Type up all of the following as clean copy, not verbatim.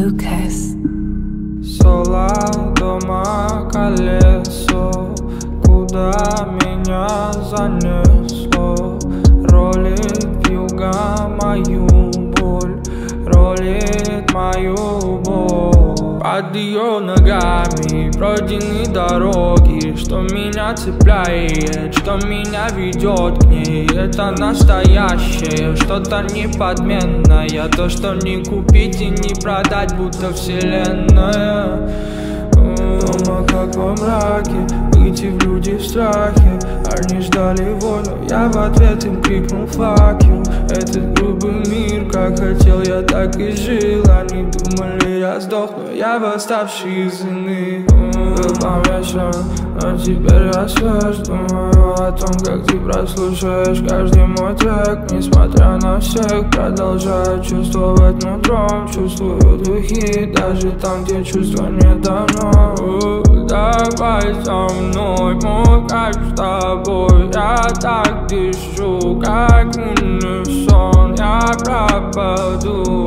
Lucas. Сола дома колесо, куда меня занесло. Ролит вьюга мою боль, ролит мою боль. Под ее ногами пройдены дороги, что меня цепляет, что меня ведет к ней. Это настоящее, что-то неподменное, то, что не купить и не продать, будто вселенная. Дома как во мраке, выйти в люди в страхе. Они ждали войну, я в ответ им крикнул fuck you. Этот грубый мир, как хотел я, так и жил. Они думали, я сдох, но я восставший из иных. Был помешан, но теперь я свеж. Думаю о том, как ты прослушаешь каждый мой трек. Несмотря на всех, продолжаю чувствовать нутром. Чувствую духи, даже там, где чувства не дано. Давай со мной, мой кайф с тобой. Я так дышу, как унисон. Я пропаду,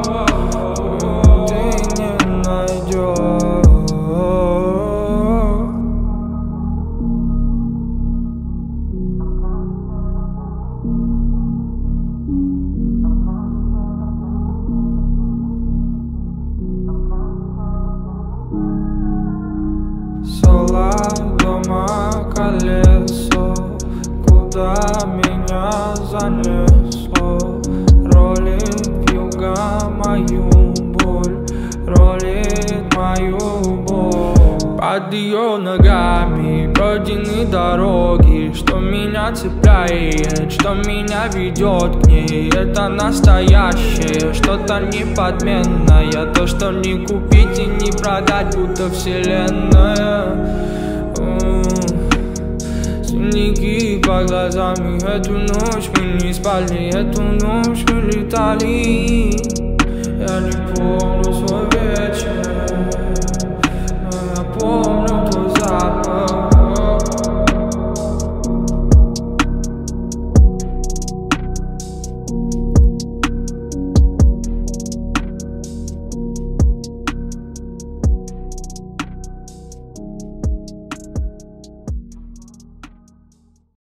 ты не найдешь. Сола дома колесо, куда меня занесло. Ролит вьюга мою боль, ролит мою боль. Под ее ногами пройдены дороги, что меня цепляет, что меня ведет к ней. Это настоящее, что-то неподменное, то, что не купить и не продать, будто вселенная. Синяки под глазами, эту ночь мы не спали, эту ночь мы летали.